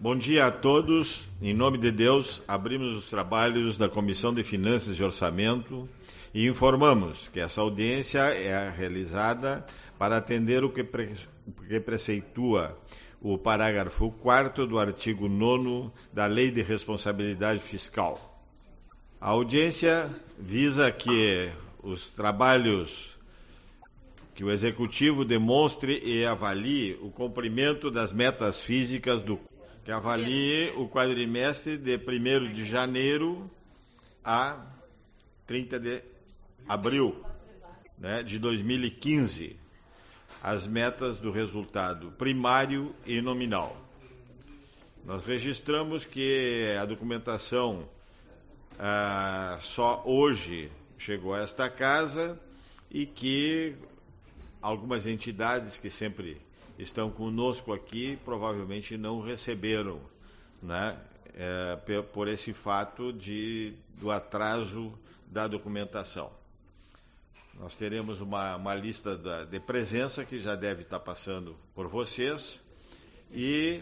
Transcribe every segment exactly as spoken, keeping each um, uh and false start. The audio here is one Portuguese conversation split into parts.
Bom dia a todos. Em nome de Deus, abrimos os trabalhos da Comissão de Finanças e Orçamento e informamos que essa audiência é realizada para atender o que, pre... o que preceitua o parágrafo quarto do artigo nono da Lei de Responsabilidade Fiscal. A audiência visa que os trabalhos, que o Executivo demonstre e avalie o cumprimento das metas físicas do que avalie o quadrimestre de primeiro de janeiro a trinta de abril, né, de dois mil e quinze, as metas do resultado primário e nominal. Nós registramos que a documentação ah, só hoje chegou a esta casa e que algumas entidades que sempre estão conosco aqui provavelmente não receberam, né, é, por esse fato de, do atraso da documentação. Nós teremos uma, uma lista da, de presença que já deve estar passando por vocês e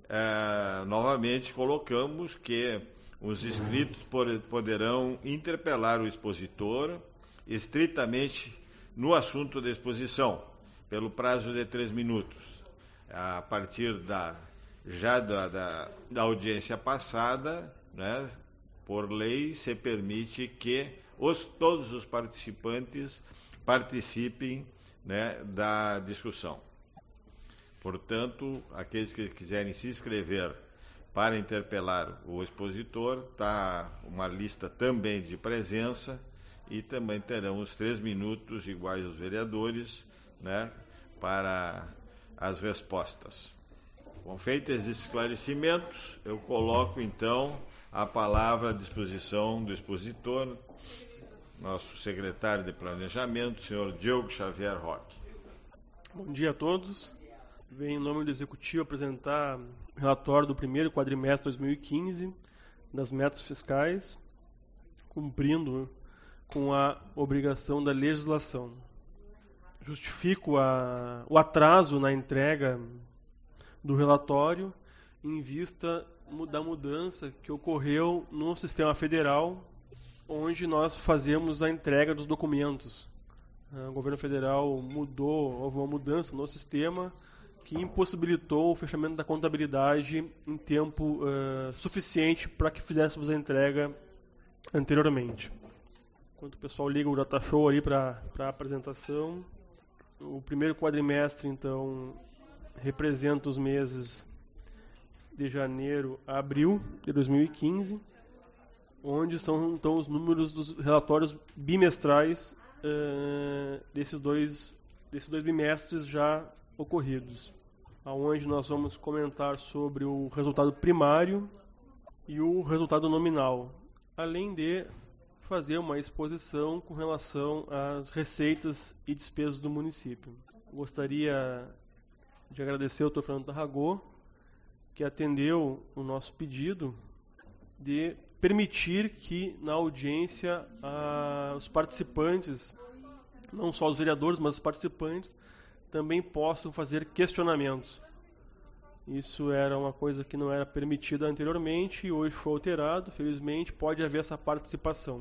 é, novamente colocamos que os inscritos poderão interpelar o expositor estritamente no assunto da exposição, pelo prazo de três minutos. A partir da, já da, da, da audiência passada, né, por lei, se permite que os, todos os participantes participem, né, da discussão. Portanto, aqueles que quiserem se inscrever para interpelar o expositor, está uma lista também de presença e também terão os três minutos iguais aos vereadores, né, para as respostas. Bom, feitos esses esclarecimentos, eu coloco então a palavra à disposição do expositor, nosso secretário de Planejamento, senhor Diogo Xavier Roque. Bom dia a todos. Venho em nome do Executivo apresentar o relatório do primeiro quadrimestre de dois mil e quinze das metas fiscais, cumprindo com a obrigação da legislação. Justifico a, o atraso na entrega do relatório em vista da mudança que ocorreu no sistema federal, onde nós fazemos a entrega dos documentos. O governo federal mudou, houve uma mudança no sistema que impossibilitou o fechamento da contabilidade em tempo uh, suficiente para que fizéssemos a entrega anteriormente. Enquanto o pessoal liga o data show ali para a apresentação, o primeiro quadrimestre, então, representa os meses de janeiro a abril de dois mil e quinze, onde são, então, os números dos relatórios bimestrais uh, desses, dois, desses dois bimestres já ocorridos, onde nós vamos comentar sobre o resultado primário e o resultado nominal, além de fazer uma exposição com relação às receitas e despesas do município. Gostaria de agradecer ao doutor Fernando Tarragó, que atendeu o nosso pedido de permitir que na audiência ah, os participantes, não só os vereadores, mas os participantes, também possam fazer questionamentos. Isso era uma coisa que não era permitida anteriormente e hoje foi alterado. Felizmente, pode haver essa participação.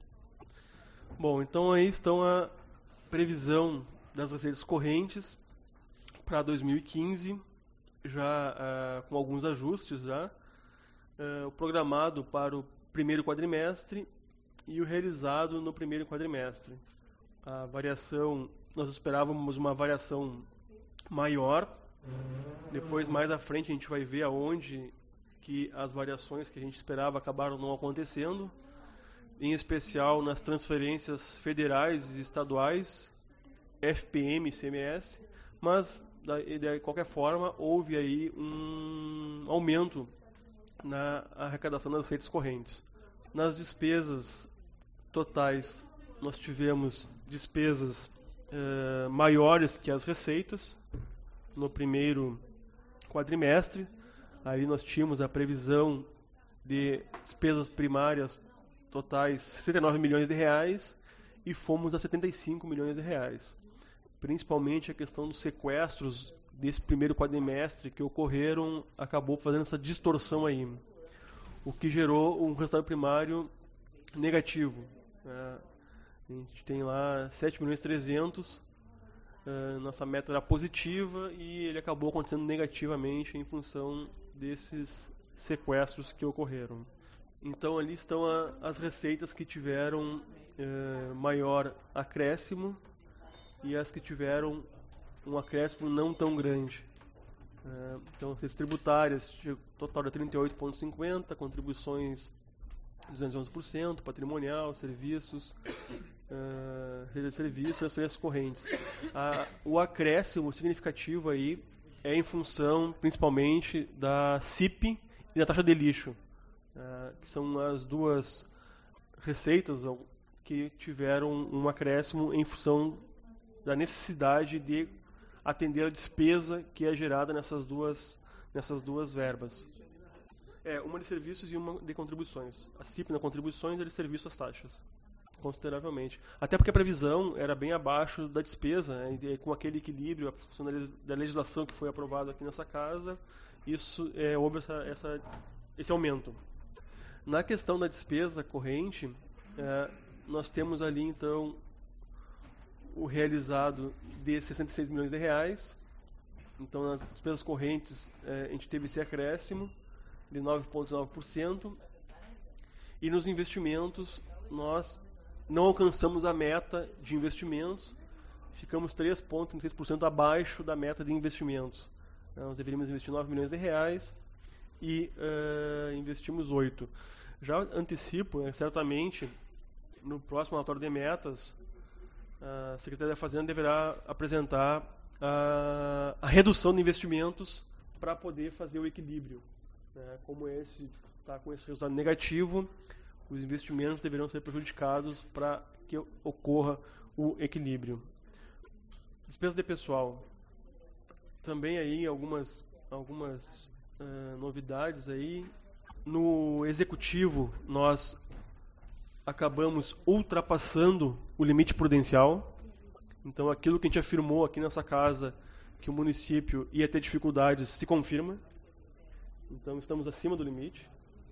Bom, então aí estão a previsão das receitas correntes para dois mil e quinze, já uh, com alguns ajustes já. Uh, o programado para o primeiro quadrimestre e o realizado no primeiro quadrimestre. A variação, nós esperávamos uma variação maior. Depois, mais à frente, a gente vai ver aonde que as variações que a gente esperava acabaram não acontecendo, em especial nas transferências federais e estaduais, F P M e I C M S, mas, de qualquer forma, houve aí um aumento na arrecadação das receitas correntes. Nas despesas totais, nós tivemos despesas eh, maiores que as receitas no primeiro quadrimestre. Aí nós tínhamos a previsão de despesas primárias totais sessenta e nove milhões de reais e fomos a setenta e cinco milhões de reais. Principalmente a questão dos sequestros desse primeiro quadrimestre que ocorreram acabou fazendo essa distorção aí, o que gerou um resultado primário negativo. Né? A gente tem lá sete milhões e trezentos, uh, nossa meta era positiva e ele acabou acontecendo negativamente em função desses sequestros que ocorreram. Então ali estão a, as receitas que tiveram uh, maior acréscimo e as que tiveram um acréscimo não tão grande. Uh, então, as tributárias, total de trinta e oito vírgula cinquenta, contribuições duzentos e onze por cento, patrimonial, serviços, uh, rede de serviços, transferências correntes. Uh, o acréscimo significativo aí é em função, principalmente, da C I P e da taxa de lixo, uh, que são as duas receitas que tiveram um acréscimo em função da necessidade de atender a despesa que é gerada nessas duas, nessas duas verbas. É, uma de serviços e uma de contribuições. A C I P na contribuições e a de serviços as taxas, consideravelmente. Até porque a previsão era bem abaixo da despesa, né, e com aquele equilíbrio, a função da legislação que foi aprovada aqui nessa casa, isso é, houve essa, essa, esse aumento. Na questão da despesa corrente, é, nós temos ali, então, o realizado de sessenta e seis milhões de reais. Então, nas despesas correntes, eh, a gente teve esse acréscimo de nove vírgula nove por cento. E nos investimentos, nós não alcançamos a meta de investimentos, ficamos três vírgula trinta e seis por cento abaixo da meta de investimentos. Nós deveríamos investir nove milhões de reais e eh, investimos oito. Já antecipo, né, certamente, no próximo relatório de metas, a Secretaria da Fazenda deverá apresentar a, a redução de investimentos para poder fazer o equilíbrio. Né? Como esse está com esse resultado negativo, os investimentos deverão ser prejudicados para que ocorra o equilíbrio. Despesa de pessoal. Também aí algumas, algumas uh, novidades aí. No executivo, nós acabamos ultrapassando o limite prudencial. Então, aquilo que a gente afirmou aqui nessa casa, que o município ia ter dificuldades, se confirma. Então, estamos acima do limite.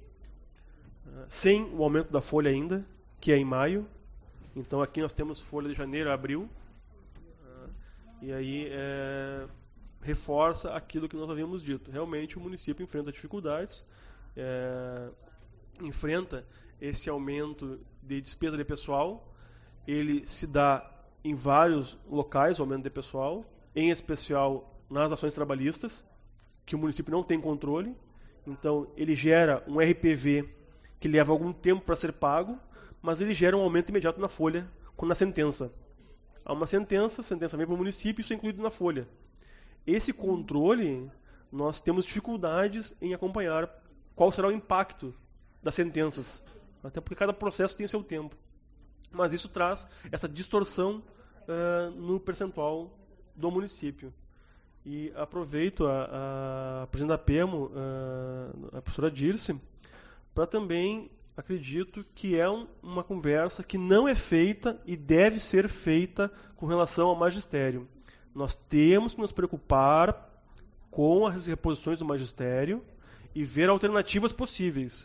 Uh, sem o aumento da folha ainda, que é em maio. Então, aqui nós temos folha de janeiro a abril. Uh, e aí, é, reforça aquilo que nós havíamos dito. Realmente, o município enfrenta dificuldades, é, enfrenta esse aumento de despesa de pessoal. Ele se dá em vários locais, o aumento de pessoal, em especial nas ações trabalhistas, que o município não tem controle. Então, ele gera um R P V que leva algum tempo para ser pago, mas ele gera um aumento imediato na folha, na sentença. Há uma sentença, a sentença vem para o município, isso é incluído na folha. Esse controle, nós temos dificuldades em acompanhar qual será o impacto das sentenças, até porque cada processo tem o seu tempo. Mas isso traz essa distorção uh, no percentual do município. E aproveito a, a presidente da PEMO, uh, a professora Dirce, para também, acredito que é um, uma conversa que não é feita e deve ser feita com relação ao magistério. Nós temos que nos preocupar com as reposições do magistério e ver alternativas possíveis.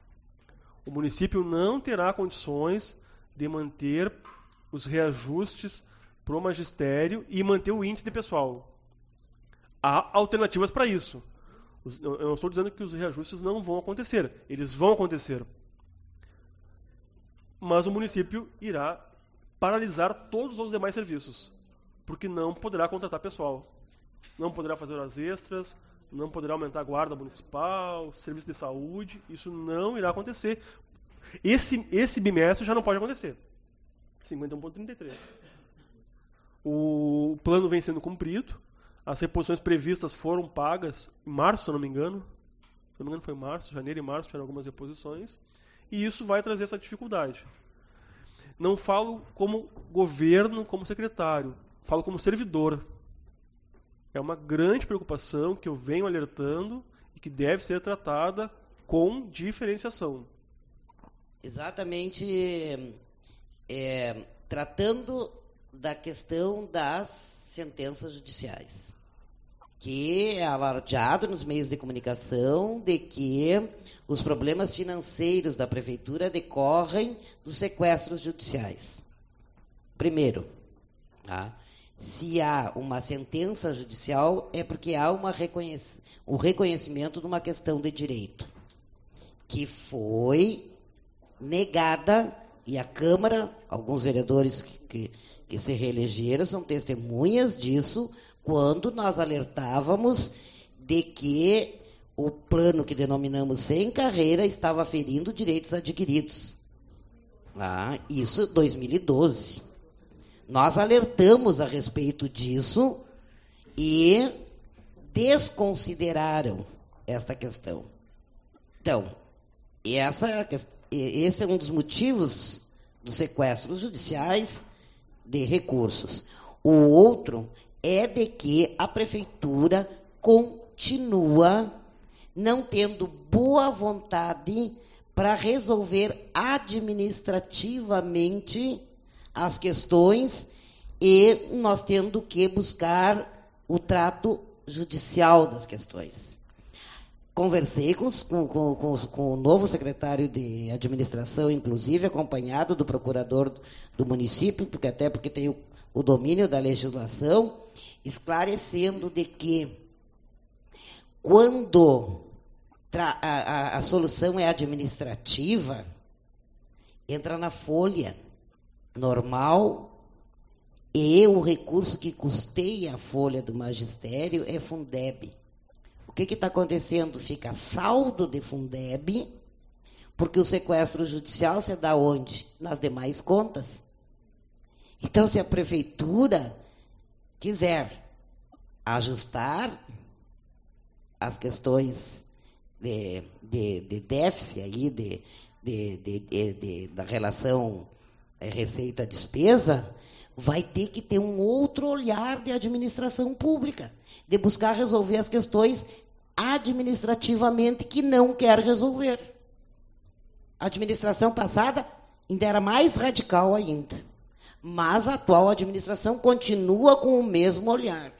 O município não terá condições de manter os reajustes para o magistério e manter o índice de pessoal. Há alternativas para isso. Eu não estou dizendo que os reajustes não vão acontecer. Eles vão acontecer. Mas o município irá paralisar todos os demais serviços, porque não poderá contratar pessoal. Não poderá fazer horas extras, não poderá aumentar a guarda municipal, serviço de saúde. Isso não irá acontecer. Esse, esse bimestre já não pode acontecer. cinquenta e um vírgula trinta e três. O plano vem sendo cumprido. As reposições previstas foram pagas em março, se eu não me engano. Se não me engano foi março, janeiro e março tiveram algumas reposições. E isso vai trazer essa dificuldade. Não falo como governo, como secretário. Falo como servidor. É uma grande preocupação que eu venho alertando e que deve ser tratada com diferenciação. Exatamente, é, tratando da questão das sentenças judiciais. que é alardeado nos meios de comunicação de que os problemas financeiros da prefeitura decorrem dos sequestros judiciais. Primeiro, tá? Se há uma sentença judicial, é porque há uma reconhec- o reconhecimento de uma questão de direito, que foi negada, e a Câmara, alguns vereadores que, que, que se reelegeram são testemunhas disso, quando nós alertávamos de que o plano que denominamos sem carreira estava ferindo direitos adquiridos. Ah, isso em dois mil e doze. Nós alertamos a respeito disso e desconsideraram esta questão. Então, essa, esse é um dos motivos dos sequestros judiciais de recursos. O outro é de que a prefeitura continua não tendo boa vontade para resolver administrativamente as questões e nós tendo que buscar o trato judicial das questões. Conversei com, com, com, com o novo secretário de administração, inclusive acompanhado do procurador do município, porque até porque tem o, o domínio da legislação, esclarecendo de que quando tra, a, a, a solução é administrativa, entra na folha normal e o recurso que custeia a folha do magistério é Fundeb. O que está acontecendo? Fica saldo de Fundeb, porque o sequestro judicial se dá onde? Nas demais contas. Então, se a prefeitura quiser ajustar as questões de, de, de déficit aí, de, de, de, de, de, da relação receita-despesa, vai ter que ter um outro olhar de administração pública, de buscar resolver as questões administrativamente que não quer resolver. A administração passada ainda era mais radical ainda, mas a atual administração continua com o mesmo olhar.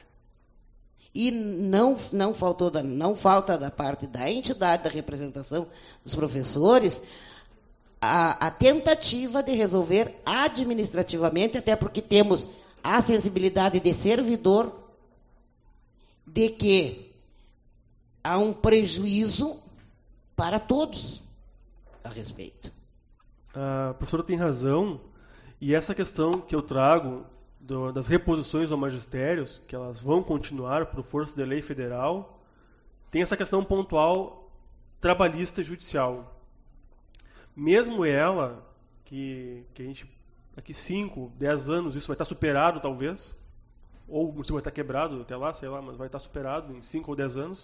E não, não, faltou da, não falta da parte da entidade da representação dos professores a, a tentativa de resolver administrativamente, até porque temos a sensibilidade de servidor de que há um prejuízo para todos a respeito. A professora tem razão, e essa questão que eu trago do, das reposições ao magistérios, que elas vão continuar por força de lei federal, tem essa questão pontual trabalhista e judicial. Mesmo ela, que, que a gente, daqui cinco, dez anos, isso vai estar superado talvez, ou isso vai estar quebrado até lá, sei lá, mas vai estar superado em cinco ou dez anos,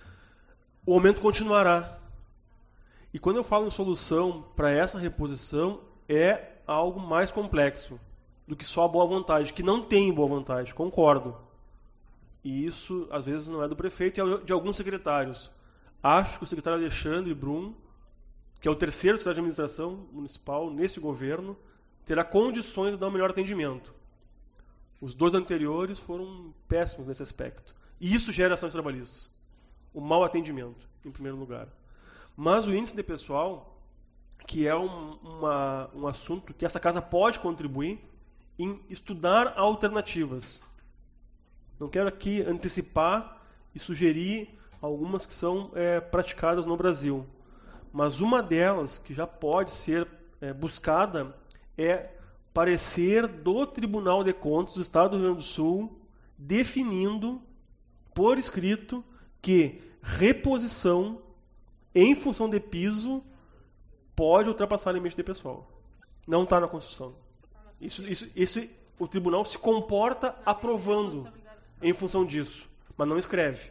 o aumento continuará. E quando eu falo em solução para essa reposição, é algo mais complexo do que só a boa vontade, que não tem boa vontade, concordo. E isso, às vezes, não é do prefeito, é de alguns secretários. Acho que o secretário Alexandre Brum, que é o terceiro secretário de administração municipal nesse governo, terá condições de dar um melhor atendimento. Os dois anteriores foram péssimos nesse aspecto. E isso gera ações trabalhistas. O mau atendimento, em primeiro lugar. Mas o índice de pessoal, que é um, uma, um assunto que essa casa pode contribuir em estudar alternativas. Não quero aqui antecipar e sugerir algumas que são é, praticadas no Brasil. Mas uma delas, que já pode ser é, buscada, é parecer do Tribunal de Contas do Estado do Rio Grande do Sul, definindo por escrito que reposição em função de piso pode ultrapassar o limite de pessoal. Não está na Constituição. Isso, isso, isso, o tribunal se comporta aprovando em função disso, mas não escreve.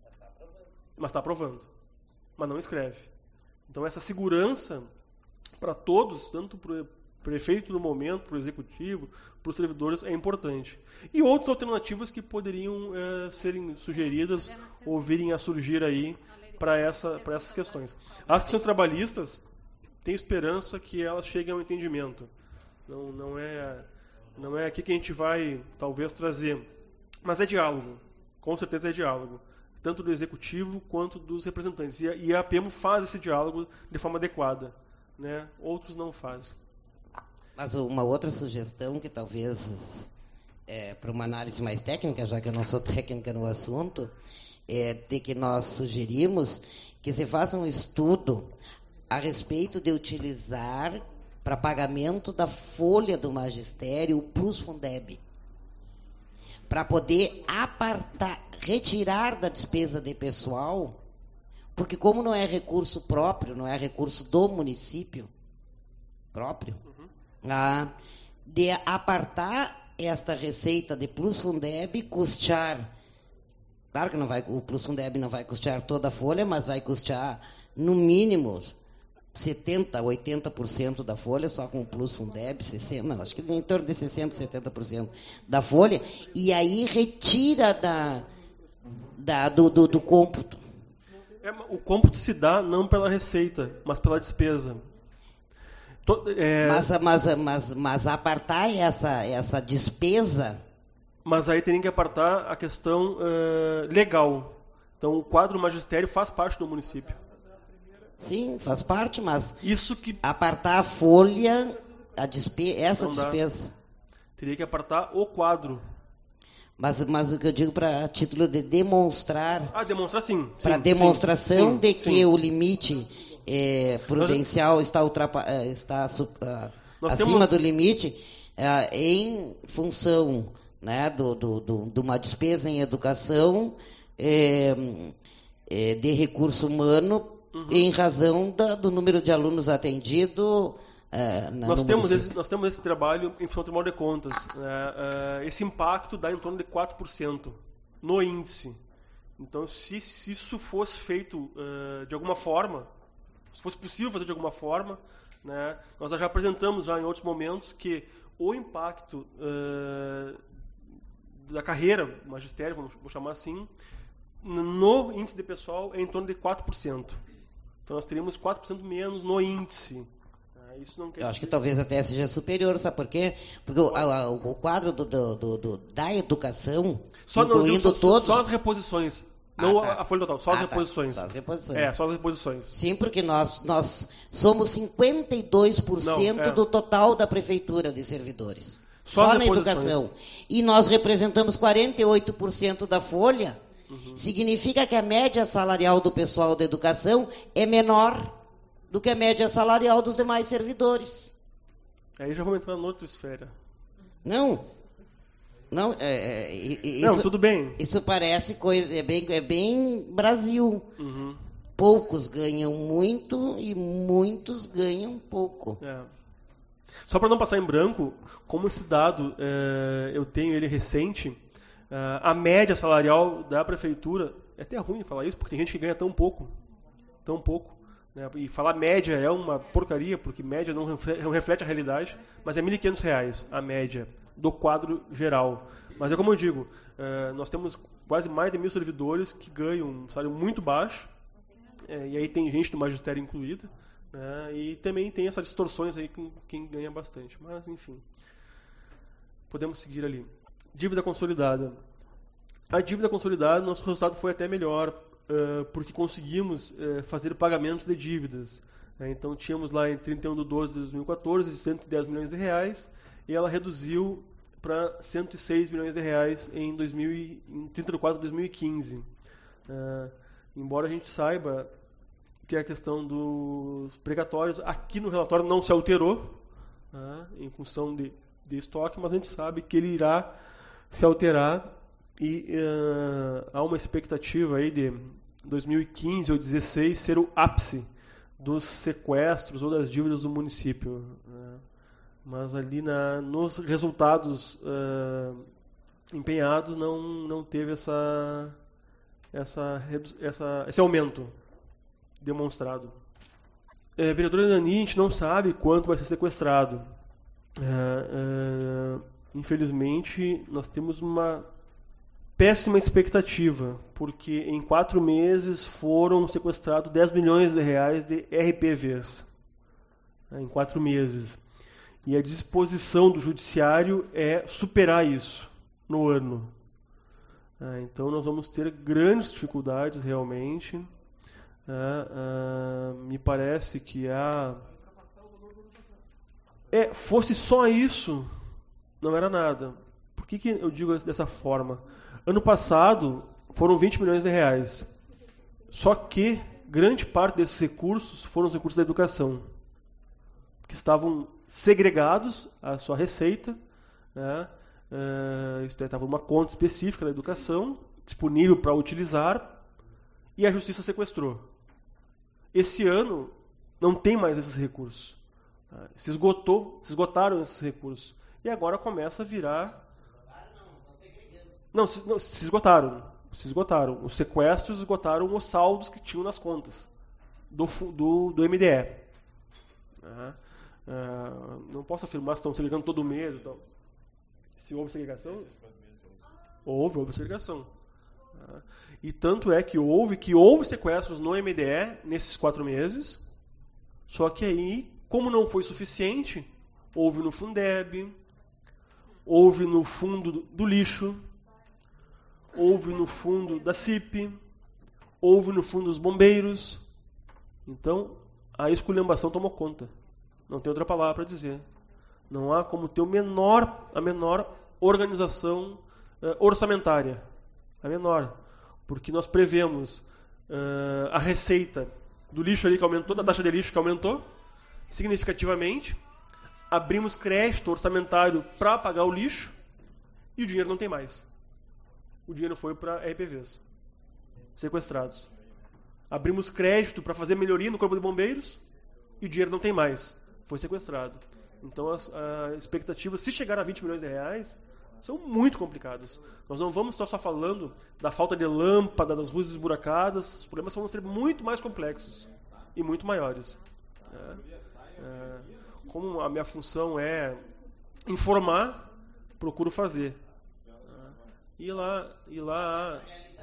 Mas está aprovando, mas não escreve. Então essa segurança para todos, tanto para o prefeito no momento, para o executivo, para os servidores, é importante. E outras alternativas que poderiam é, serem sugeridas ou virem a surgir aí para essa, para essas questões. As questões trabalhistas, tenho esperança que elas cheguem ao entendimento. Não, não, é, não é aqui que a gente vai, talvez, trazer. Mas é diálogo. com certeza é diálogo, tanto do executivo quanto dos representantes. E a, e a APEMO faz esse diálogo de forma adequada, né? Outros não fazem. Mas uma outra sugestão que talvez, é, para uma análise mais técnica, já que eu não sou técnica no assunto, é de que nós sugerimos que se faça um estudo a respeito de utilizar para pagamento da folha do magistério o Plus Fundeb, para poder apartar, retirar da despesa de pessoal, porque como não é recurso próprio, não é recurso do município próprio, uhum. ah, de apartar esta receita de Plus Fundeb, custear, claro que não vai, o Plus Fundeb não vai custear toda a folha, mas vai custear no mínimo setenta por cento, oitenta por cento da folha, só com o Plus Fundeb, sessenta por cento, não, acho que em torno de sessenta por cento, setenta por cento da folha, e aí retira da, da, do, do, do cômputo. É, o cômputo se dá não pela receita, mas pela despesa. To, é... mas, mas, mas, mas apartar essa, essa despesa... Mas aí teria que apartar a questão uh, legal. Então, o quadro magistério faz parte do município. Sim, faz parte, mas isso que apartar a folha, a despe... essa não despesa. Dá. Teria que apartar o quadro. Mas, mas o que eu digo para título de demonstrar... Ah, demonstrar sim. Para demonstração sim, de que sim. o limite é, prudencial Nós... está, ultrapa... está uh, acima temos... do limite uh, em função, né, do, do, do, de uma despesa em educação é, é, de recurso humano, uhum. em razão da, do número de alunos atendido é, na, nós, no temos esse, nós temos esse trabalho em função do Tribunal de Contas. É, é, esse impacto dá em torno de quatro por cento no índice. Então, se, se isso fosse feito uh, de alguma forma, se fosse possível fazer de alguma forma, né, nós já apresentamos já em outros momentos que o impacto uh, da carreira magistério, vamos, vou chamar assim, no índice de pessoal é em torno de quatro por cento. Então nós teríamos quatro por cento menos no índice. Isso não quer Eu acho dizer... que talvez até seja superior, sabe por quê? Porque o, a, o quadro do, do, do, do, da educação, só, incluindo não, só, todos... Só as reposições, não ah, tá. a folha total, só as ah, reposições. Tá. Só as reposições. É, só as reposições. Sim, porque nós, nós somos cinquenta e dois por cento não, é. do total da prefeitura de servidores. Só, só na educação. E nós representamos quarenta e oito por cento da folha. Uhum. Significa que a média salarial do pessoal da educação é menor do que a média salarial dos demais servidores. Aí já vamos entrar na outra esfera. Não. Não, é, é, isso, não, tudo bem. Isso parece coisa, é bem, é bem Brasil. Uhum. Poucos ganham muito e muitos ganham pouco. É. Só para não passar em branco, como esse dado, é, eu tenho ele recente, é, a média salarial da prefeitura, é até ruim falar isso, porque tem gente que ganha tão pouco, tão pouco, né? E falar média é uma porcaria, porque média não reflete, não reflete a realidade, mas é mil e quinhentos reais a média do quadro geral. Mas é como eu digo, é, nós temos quase mais de mil servidores que ganham um salário muito baixo, é, e aí tem gente do magistério incluída, né? E também tem essas distorções aí com quem ganha bastante. Mas, enfim, podemos seguir ali. Dívida consolidada. A dívida consolidada, nosso resultado foi até melhor, uh, porque conseguimos uh, fazer pagamentos de dívidas. Né? Então, tínhamos lá em trinta e um de doze de dois mil e quatorze cento e dez milhões de reais, e ela reduziu para cento e seis milhões de reais em, dois mil e, em trinta de quatro de dois mil e quinze. Uh, embora a gente saiba que a questão dos precatórios aqui no relatório não se alterou, né, em função de, de estoque, mas a gente sabe que ele irá se alterar e uh, há uma expectativa aí de dois mil e quinze ou dois mil e dezesseis ser o ápice dos sequestros ou das dívidas do município. Né. Mas ali na, nos resultados uh, empenhados não, não teve essa, essa, essa, esse aumento demonstrado. É, vereadora Nani, a gente não sabe quanto vai ser sequestrado. É, é, infelizmente, nós temos uma péssima expectativa, porque em quatro meses foram sequestrados dez milhões de reais de R P Vs. É, em quatro meses. E a disposição do judiciário é superar isso no ano. Ah, então nós vamos ter grandes dificuldades realmente. Ah, ah, me parece que a é, fosse só isso, não era nada. Por que, que eu digo dessa forma? Ano passado foram vinte milhões de reais. Só que grande parte desses recursos foram os recursos da educação, que estavam segregados à sua receita, né? Uh, isso estava numa conta específica da educação, disponível para utilizar, e a justiça sequestrou. Esse ano não tem mais esses recursos. Tá? Se esgotou, se esgotaram esses recursos. E agora começa a virar... Não, se, não, se esgotaram. Se esgotaram. Os sequestros esgotaram os saldos que tinham nas contas do, do, do M D E. Tá? Uh, não posso afirmar se estão segregando todo mês. Então. Se houve segregação? Houve, houve segregação. Tá? E tanto é que houve, que houve sequestros no M D E nesses quatro meses, só que aí, como não foi suficiente, houve no Fundeb, houve no fundo do lixo, houve no fundo da C I P, houve no fundo dos bombeiros. Então, a esculhambação tomou conta. Não tem outra palavra para dizer. Não há como ter o menor, a menor organização uh, orçamentária. A menor. Porque nós prevemos uh, a receita do lixo ali que aumentou, da taxa de lixo que aumentou significativamente. Abrimos crédito orçamentário para pagar o lixo e o dinheiro não tem mais. O dinheiro foi para R P Vs sequestrados. Abrimos crédito para fazer melhoria no Corpo de Bombeiros e o dinheiro não tem mais. Foi sequestrado. Então as, as expectativas, se chegar a vinte milhões de reais, são muito complicadas. Nós não vamos estar só falando da falta de lâmpada, das luzes esburacadas. Os problemas vão ser muito mais complexos e muito maiores. É, é, como a minha função é informar, procuro fazer. E lá, e lá...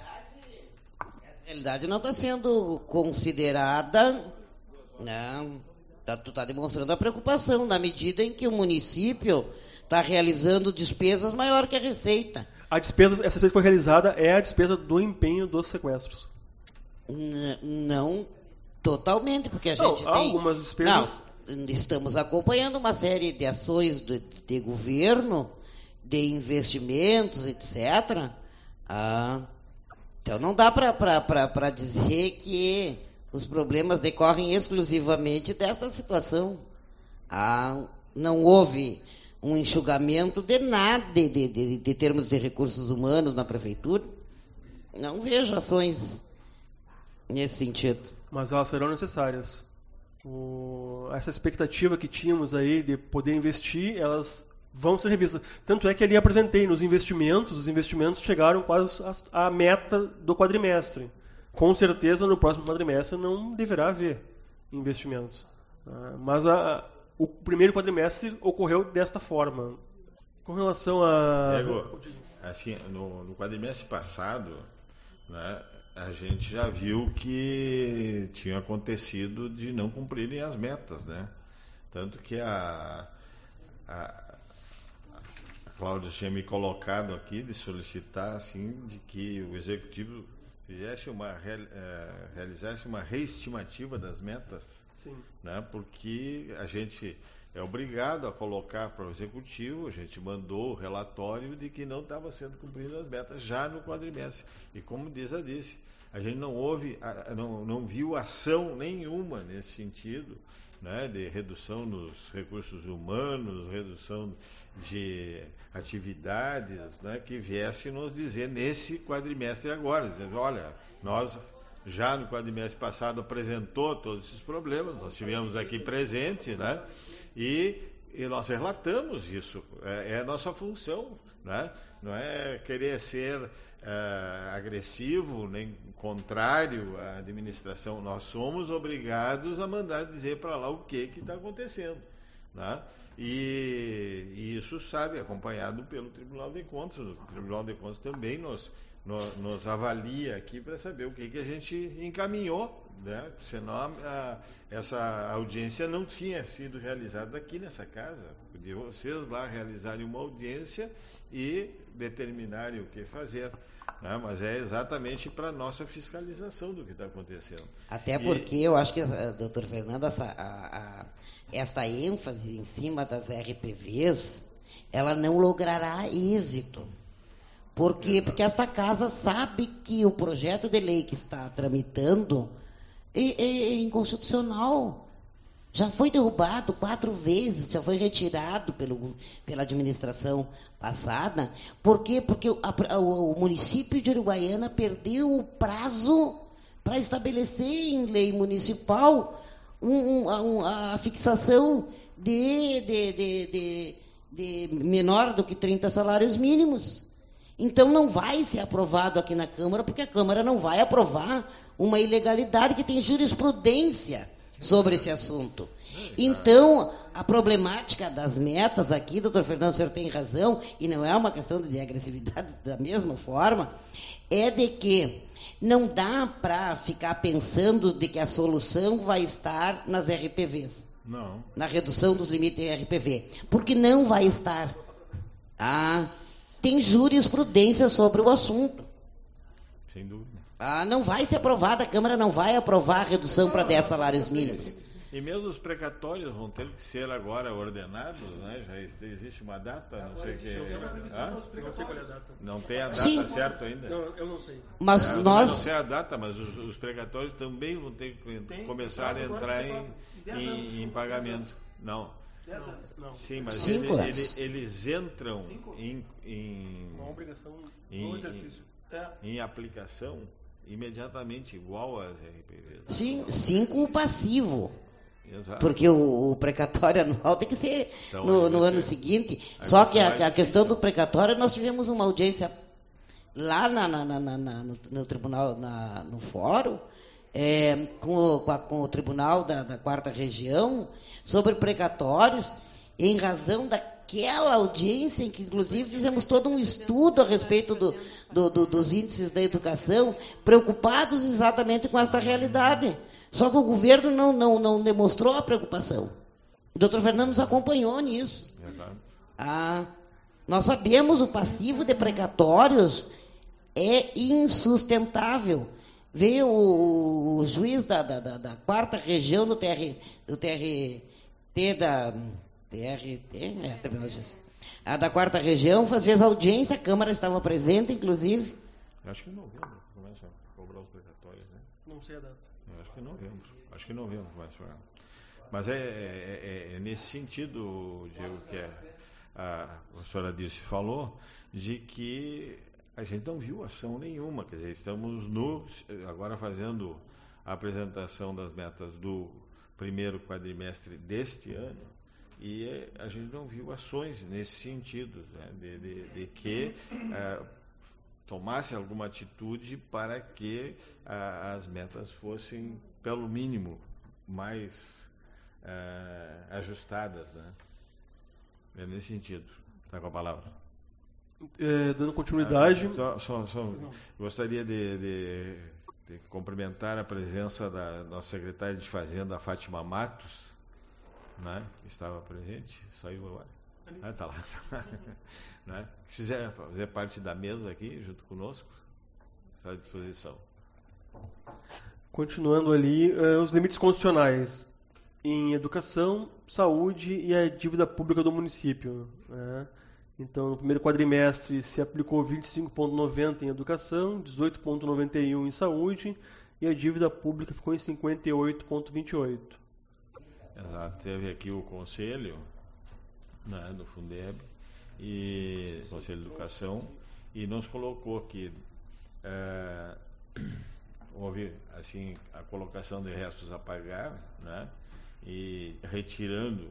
A realidade não está sendo considerada, né? Tu está demonstrando a preocupação na medida em que o município está realizando despesas maior que a receita. A despesa, essa despesa que foi realizada é a despesa do empenho dos sequestros. N- não totalmente, porque a não, gente há tem... algumas despesas... Não, estamos acompanhando uma série de ações de, de governo, de investimentos, etcétera. Ah, então não dá para dizer que os problemas decorrem exclusivamente dessa situação. Ah, não houve um enxugamento de nada de, de, de, de termos de recursos humanos na prefeitura. Não vejo ações nesse sentido. Mas elas serão necessárias. O, essa expectativa que tínhamos aí de poder investir, elas vão ser revistas. Tanto é que ali apresentei nos investimentos, os investimentos chegaram quase à meta do quadrimestre. Com certeza, no próximo quadrimestre não deverá haver investimentos. Mas a, o primeiro quadrimestre ocorreu desta forma. Com relação a... Diego, assim, no, no quadrimestre passado, né, a gente já viu que tinha acontecido de não cumprirem as metas, né? Tanto que a, a, a Cláudia tinha me colocado aqui de solicitar assim, de que o Executivo fizesse uma, realizasse uma reestimativa das metas. Sim. Né? Porque a gente é obrigado a colocar para o Executivo, a gente mandou o relatório de que não estava sendo cumpridas as metas já no quadrimestre. E como diz a disse, a gente não houve, não, não viu ação nenhuma nesse sentido, né, de redução nos recursos humanos, redução de atividades, né, que viesse nos dizer nesse quadrimestre agora, dizendo, olha, nós já no quadrimestre passado apresentou todos esses problemas, nós tivemos aqui presente, né, e, e nós relatamos isso, é, é a nossa função, né, não é querer ser é, agressivo, nem contrário à administração, nós somos obrigados a mandar dizer para lá o que que está acontecendo, né? E, e isso, sabe, acompanhado pelo Tribunal de Contas. O Tribunal de Contas também nos, nos, nos avalia aqui para saber o que que a gente encaminhou né? Senão a, essa audiência não tinha sido realizada aqui nessa casa. Podia vocês lá realizarem uma audiência e determinarem o que fazer. Né? Mas é exatamente para a nossa fiscalização do que está acontecendo. Até porque e... eu acho que, doutor Fernando, essa, a, a, esta ênfase em cima das R P Vs, ela não logrará êxito. Por quê? Porque esta casa sabe que o projeto de lei que está tramitando é, é inconstitucional. Já foi derrubado quatro vezes, já foi retirado pelo, pela administração passada. Por quê? Porque a, o, o município de Uruguaiana perdeu o prazo para estabelecer em lei municipal um, um, a, a fixação de, de, de, de, de menor do que trinta salários mínimos. Então não vai ser aprovado aqui na Câmara, porque a Câmara não vai aprovar uma ilegalidade que tem jurisprudência sobre esse assunto. Então, a problemática das metas aqui, doutor Fernando, o senhor tem razão, e não é uma questão de agressividade da mesma forma, é de que não dá para ficar pensando de que a solução vai estar nas R P Vs. Não. Na redução dos limites em R P V. Porque não vai estar. Ah, tem jurisprudência sobre o assunto. Sem dúvida. Ah, não vai ser aprovada, a Câmara não vai aprovar a redução para dez salários mínimos. E mesmo os precatórios vão ter que ser agora ordenados, né? Já existe uma data, não sei que. Não tem a data Sim. certa ainda. Não, eu não sei. Mas é, nós. Não sei a data, mas os, os precatórios também vão ter que tem, começar a entrar em, em, em pagamento. Não. dez anos. Não. Sim, mas Cinco ele, anos. ele, eles entram Cinco? em, em. Uma obrigação em, no exercício. Em, em aplicação imediatamente igual às R P Vs. Sim, cinco o passivo. Exato. Porque o, o precatório anual tem que ser então, no, no ano ser, seguinte. Só que a, a questão do precatório, nós tivemos uma audiência lá na, na, na, na, no, no tribunal, na, no fórum, é, com, o, com, a, com o tribunal da, da quarta região, sobre precatórios, em razão daquela audiência em que, inclusive, fizemos todo um estudo a respeito do, do, do, dos índices da educação, preocupados exatamente com esta realidade. Só que o governo não, não, não demonstrou a preocupação. O doutor Fernando nos acompanhou nisso. Exato. Ah, nós sabemos o passivo de precatórios é insustentável. Veio o, o juiz da, da, da, da quarta região do, T R, do T R T da T R T, é, Tribunal de Justiça. A da quarta região fez audiência, a Câmara estava presente, inclusive. Acho que em novembro começa a cobrar os precatórios, né? Não sei a data. Eu acho que em novembro. Acho que em novembro começa a pagar. Mas é, é, é, é nesse sentido, Diego, que é, a, a senhora disse, falou, de que a gente não viu ação nenhuma. Quer dizer, estamos no, agora fazendo a apresentação das metas do primeiro quadrimestre deste ano, e a gente não viu ações nesse sentido, né, de, de, de que é, tomasse alguma atitude para que a, as metas fossem, pelo mínimo, mais é, ajustadas, né? É nesse sentido. Está com a palavra. É, dando continuidade. Ah, só, só, só gostaria de, de, de cumprimentar a presença da nossa secretária de Fazenda, Fátima Matos, né? Que estava presente, saiu agora. Ah, está lá. Né? Se quiser fazer parte da mesa aqui, junto conosco, está à disposição. Continuando ali, eh, os limites constitucionais em educação, saúde e a dívida pública do município. Né? Então, no primeiro quadrimestre se aplicou vinte e cinco vírgula noventa em educação, dezoito vírgula noventa e um em saúde e a dívida pública ficou em cinquenta e oito vírgula vinte e oito. Exato. Teve aqui o conselho, né, do Fundeb, e Conselho de Educação, e nos colocou que é, houve assim a colocação de restos a pagar, né, e retirando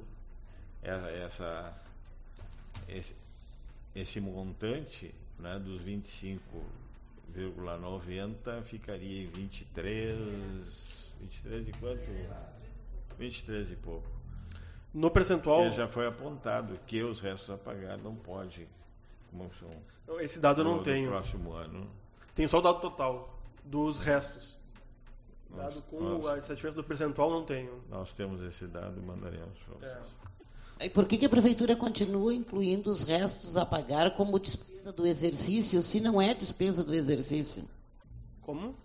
essa, esse, esse montante, né, dos vinte e cinco vírgula noventa ficaria em vinte e três, vinte e três de quanto? vinte e três e pouco. No percentual... Já foi apontado que os restos a pagar não pode, como são, esse dado eu não do, tenho. Do próximo ano. Tem só o dado total dos restos. Dado com nós, essa diferença do percentual, não tenho. Nós temos esse dado e mandaremos para vocês. É. E por que, que a Prefeitura continua incluindo os restos a pagar como despesa do exercício, se não é despesa do exercício? Como?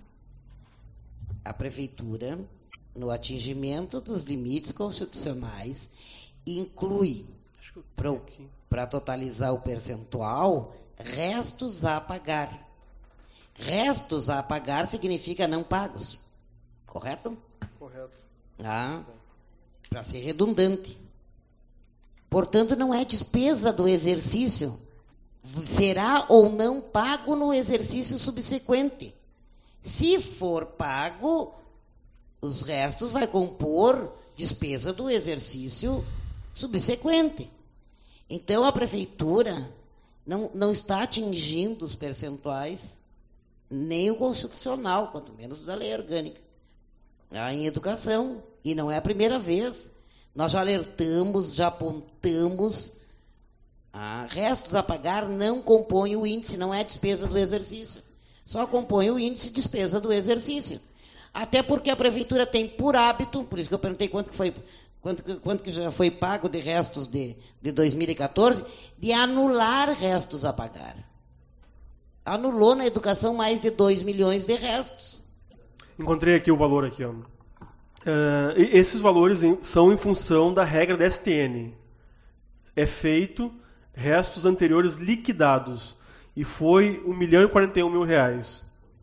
A Prefeitura, no atingimento dos limites constitucionais, inclui, para totalizar o percentual, restos a pagar. Restos a pagar significa não pagos. Correto? Correto. Ah, para ser redundante. Portanto, não é despesa do exercício. Será ou não pago no exercício subsequente. Se for pago, os restos vai compor despesa do exercício subsequente. Então, a Prefeitura não, não está atingindo os percentuais, nem o constitucional, quanto menos da lei orgânica, em educação. E não é a primeira vez. Nós já alertamos, já apontamos. Ah, restos a pagar não compõem o índice, não é despesa do exercício. Só compõe o índice de despesa do exercício. Até porque a Prefeitura tem por hábito, por isso que eu perguntei quanto que foi, quanto, quanto que já foi pago de restos de, de dois mil e catorze, de anular restos a pagar. Anulou na educação mais de dois milhões de restos. Encontrei aqui o valor aqui, ó. Uh, esses valores em, são em função da regra da S T N. É feito restos anteriores liquidados. E foi um milhão e quarenta e um mil reais.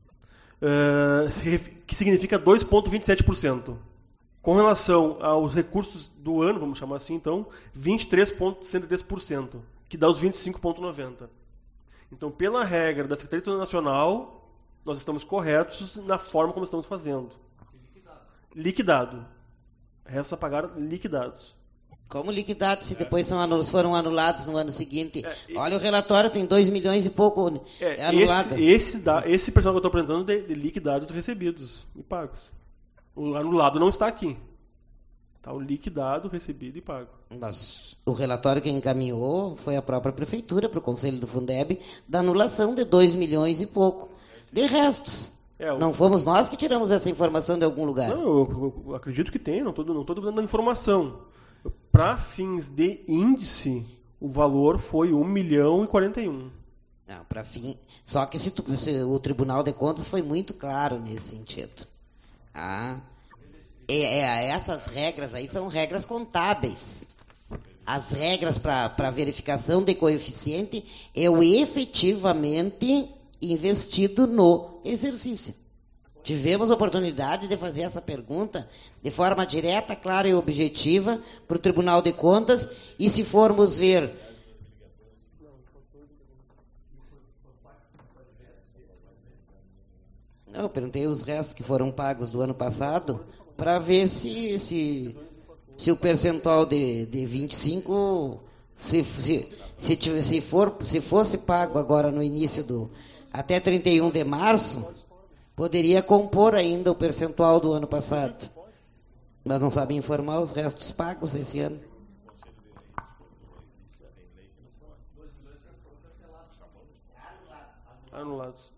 Uh, que significa dois vírgula vinte e sete por cento. Com relação aos recursos do ano, vamos chamar assim então, vinte e três vírgula sessenta e três por cento. Que dá os vinte e cinco vírgula noventa por cento. Então, pela regra da Secretaria de Estado Nacional, nós estamos corretos na forma como estamos fazendo. Liquidado. Resta pagar liquidados. Como liquidados, se depois são anul- foram anulados no ano seguinte? É, e... Olha, o relatório tem dois milhões e pouco é, anulado. Esse, esse, da, esse personal que eu estou apresentando de, de liquidados recebidos e pagos. O anulado não está aqui. Está o liquidado, recebido e pago. Mas o relatório que encaminhou foi a própria Prefeitura para o Conselho do Fundeb da anulação de dois milhões e pouco de restos. É, eu... Não fomos nós que tiramos essa informação de algum lugar. Não, eu, eu, eu acredito que tem, não estou não dando informação. Para fins de índice, o valor foi um milhão e quarenta e um. Não, para fim... Só que se tu, se, o Tribunal de Contas foi muito claro nesse sentido. Ah, é, é, essas regras aí são regras contábeis. As regras para verificação de coeficiente é o efetivamente investido no exercício. Tivemos a oportunidade de fazer essa pergunta de forma direta, clara e objetiva para o Tribunal de Contas, e se formos ver... Não, eu perguntei os restos que foram pagos do ano passado para ver se, se, se o percentual de, de vinte e cinco, se, se, se, se, for, se fosse pago agora no início do... até trinta e um de março... poderia compor ainda o percentual do ano passado. Mas não sabem informar os restos pagos esse ano. Anulados.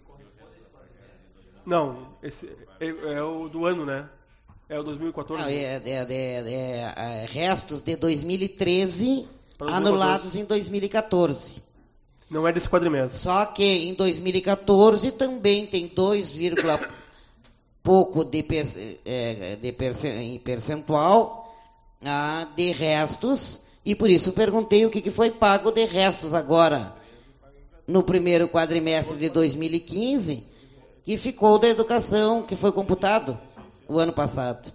Não, esse é, é o do ano, né? É o dois mil e quatorze. Não, é, é, é, é, é restos de dois mil e treze anulados em dois mil e catorze. Não é desse quadrimestre. Só que em dois mil e catorze também tem dois, pouco de, per, é, de perce, percentual ah, de restos, e por isso eu perguntei o que, que foi pago de restos agora, no primeiro quadrimestre de dois mil e quinze, que ficou da educação, que foi computado o ano passado.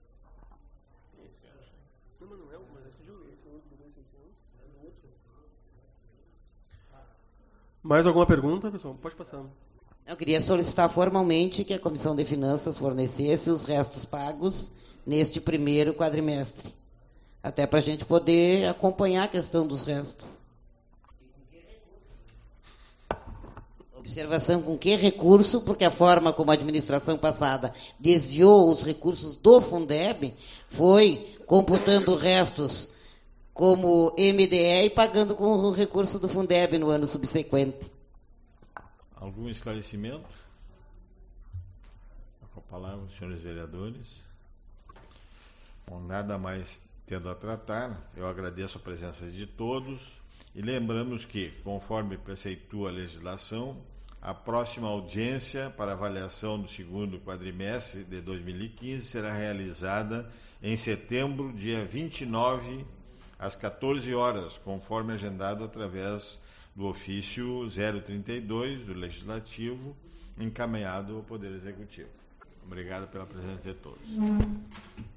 Mais alguma pergunta, pessoal? Pode passar. Eu queria solicitar formalmente que a Comissão de Finanças fornecesse os restos pagos neste primeiro quadrimestre. Até para a gente poder acompanhar a questão dos restos. Observação com que recurso, porque a forma como a administração passada desviou os recursos do Fundeb foi computando restos como M D E e pagando com o recurso do Fundeb no ano subsequente. Algum esclarecimento? Com a palavra, senhores vereadores. Bom, nada mais tendo a tratar, eu agradeço a presença de todos e lembramos que, conforme preceitua a legislação, a próxima audiência para avaliação do segundo quadrimestre de dois mil e quinze será realizada em setembro, dia vinte e nove, às quatorze horas, conforme agendado através do ofício zero trinta e dois do Legislativo, encaminhado ao Poder Executivo. Obrigado pela presença de todos.